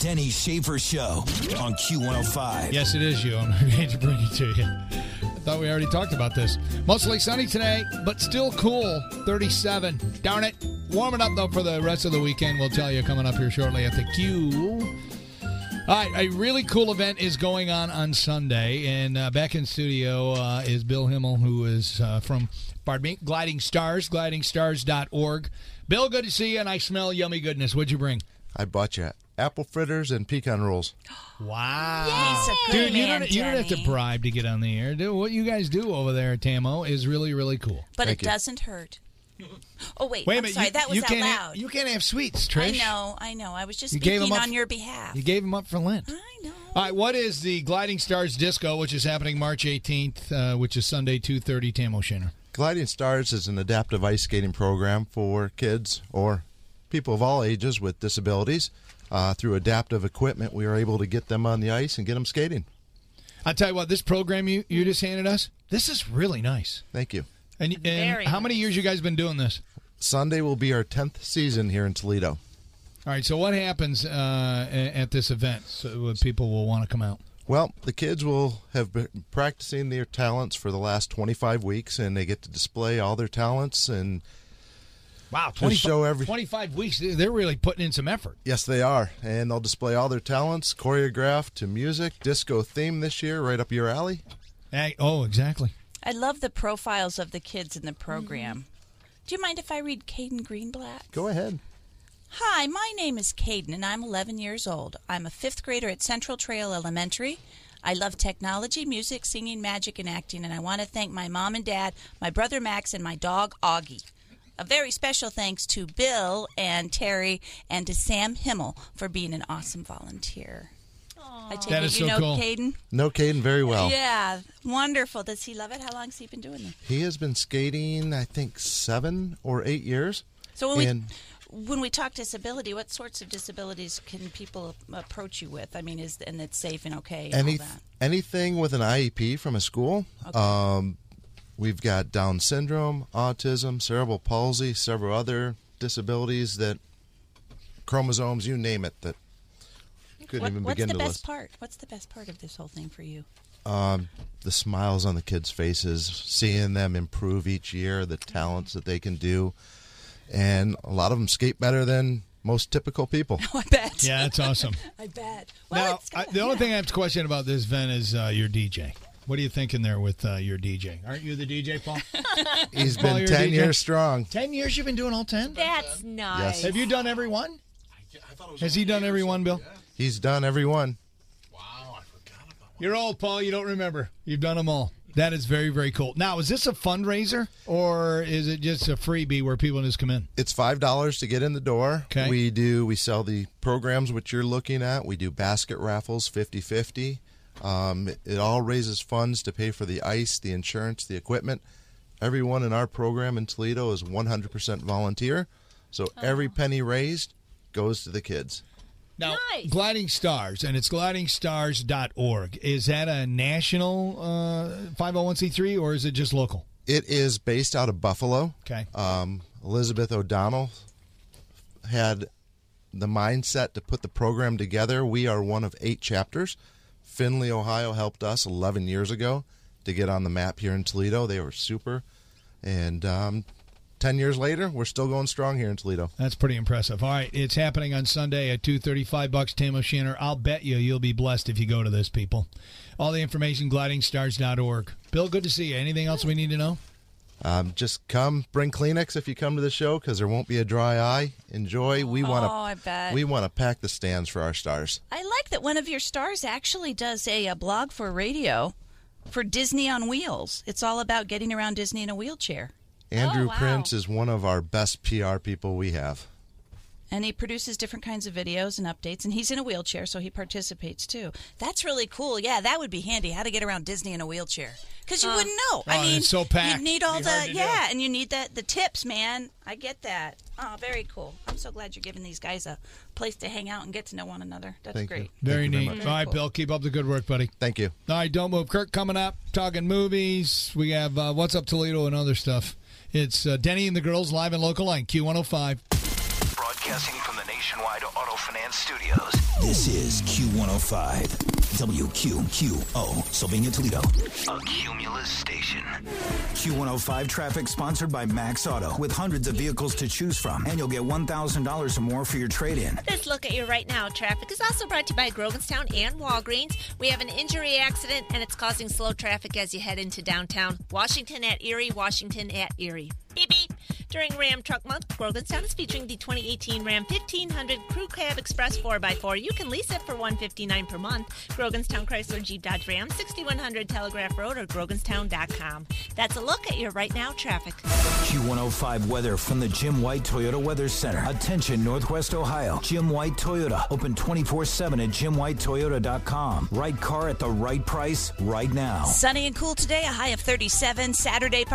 Denny Schaefer Show on Q105. Yes, it is you. I'm going to bring it to you. I thought we already talked about this. Mostly sunny today, but still cool. 37. Darn it. Warming up, though, for the rest of the weekend. We'll tell you coming up here shortly at the Q. All right, a really cool event is going on Sunday, and back in studio is Bill Himmel, who is from, Gliding Stars, glidingstars.org. Bill, good to see you, and I smell yummy goodness. What'd you bring? I bought you apple fritters and pecan rolls. Wow. Yes, Dude, you don't have to bribe to get on the air. Dude, what you guys do over there at Tamo is really, really cool. But Thank it you. doesn't hurt. Oh, wait. Wait a I'm minute. sorry. That was out loud. You can't have sweets, Trish. I know. I was just You gave speaking 'em up- on your behalf. You gave them up for Lent. I know. All right, what is the Gliding Stars Disco, which is happening March 18th, which is Sunday, 2:30, Tamo Shinner? Gliding Stars is an adaptive ice skating program for kids or people of all ages with disabilities. Through adaptive equipment, we are able to get them on the ice and get them skating. I'll tell you what, this program you just handed us, this is really nice. Thank you. And Very how many nice. years you guys been doing this? Sunday will be our 10th season here in Toledo. All right, so what happens at this event so people will want to come out? Well, the kids will have been practicing their talents for the last 25 weeks, and they get to display all their talents. And Wow, Just show 25 weeks. They're really putting in some effort. yes, they are. And they'll display all their talents, choreographed to music, disco theme this year, right up your alley. Oh, exactly. I love the profiles of the kids in the program. Do you mind if I read Caden Greenblatt? Go ahead. Hi, my name is Caden, and I'm 11 years old. I'm a 5th grader at Central Trail Elementary. I love technology, music, singing, magic, and acting, and I want to thank my mom and dad, my brother Max, and my dog Augie. A very special thanks to Bill and Terry and to Sam Himmel for being an awesome volunteer. I take That it is you so know cool. Caden? Know Caden very well. Yeah, wonderful. Does he love it? How long has he been doing this? He has been skating, I think, 7 or 8 years. So And- when we talk disability, what sorts of disabilities can people approach you with? I mean, and it's safe and okay and all that? Anything with an IEP from a school. Okay. We've got Down syndrome, autism, cerebral palsy, several other disabilities that chromosomes, you name it, that couldn't even What's begin the to best list. part? What's the best part of this whole thing for you? The smiles on the kids' faces, seeing them improve each year, the talents that they can do. And a lot of them skate better than most typical people. Oh, I bet. Yeah, that's awesome. I bet. Now, Well, it's kinda- the only yeah. thing I have to question about this event is your DJ. What are you thinking there with your DJ? Aren't you the DJ, Paul? He's Paul, been you're a 10 DJ? years strong. 10 years you've been doing all 10? That's nice. Yes. Have you done every one? Has he done every one, Bill? He's done every one. You're old, Paul. You don't remember. You've done them all. That is very, very cool. Now, is this a fundraiser or is it just a freebie where people just come in? It's $5 to get in the door. Okay. We sell the programs which you're looking at. We do basket raffles, 50-50. It all raises funds to pay for the ice, the insurance, the equipment. Everyone in our program in Toledo is 100% volunteer. So every penny raised goes to the kids. Now, Nice. Gliding Stars, and it's glidingstars.org. Is that a national 501c3 or is it just local? It is based out of Buffalo. Okay. Elizabeth O'Donnell had the mindset to put the program together. We are one of 8 chapters. Findlay, Ohio helped us 11 years ago to get on the map here in Toledo. They were super. And 10 years later, we're still going strong here in Toledo. That's pretty impressive. All right, it's happening on Sunday at 2:35 bucks. Tamo Shanner. I'll bet you'll be blessed if you go to this, people. All the information, glidingstars.org. Bill, good to see you. Anything else we need to know? Just come, bring Kleenex if you come to the show because there won't be a dry eye. Enjoy. We want I bet. to pack the stands for our stars. I like that one of your stars actually does a blog for radio for Disney on Wheels. It's all about getting around Disney in a wheelchair. Andrew wow. Prince is one of our best PR people we have. And he produces different kinds of videos and updates, and he's in a wheelchair, so he participates too. That's really cool. Yeah, that would be handy, how to get around Disney in a wheelchair. Because you wouldn't know. I mean, it's so packed. you need all It'd be hard the, to yeah, and you need the tips, man. I get that. Oh, very cool. I'm so glad you're giving these guys a place to hang out and get to know one another. That's Thank you. great. Very Thank you very neat. much. All right, Cool. Bill, keep up the good work, buddy. Thank you. All right, don't move. Kirk coming up, talking movies. We have What's Up Toledo and other stuff. It's Denny and the Girls live and local on Q105. Broadcasting from the nation's Nationwide Auto Finance Studios. This is Q105, WQQO, Sylvania, Toledo, a Cumulus station. Q105 traffic sponsored by Max Auto. With hundreds of vehicles to choose from, and you'll get $1,000 or more for your trade-in. This Look at You Right Now traffic is also brought to you by Groganstown and Walgreens. We have an injury accident, and it's causing slow traffic as you head into downtown Washington at Erie, Washington at Erie. Beep, beep. During Ram Truck Month, Groganstown is featuring the 2018 Ram 1500 Crew Cab Express 4x4. You can lease it for $159 per month. Groganstown Chrysler Jeep Dodge Ram, 6100 Telegraph Road or Groganstown.com. That's a look at your right now traffic. Q105 weather from the Jim White Toyota Weather Center. Attention, Northwest Ohio. Jim White Toyota. Open 24/7 at JimWhiteToyota.com. Right car at the right price right now. Sunny and cool today, a high of 37. Saturday,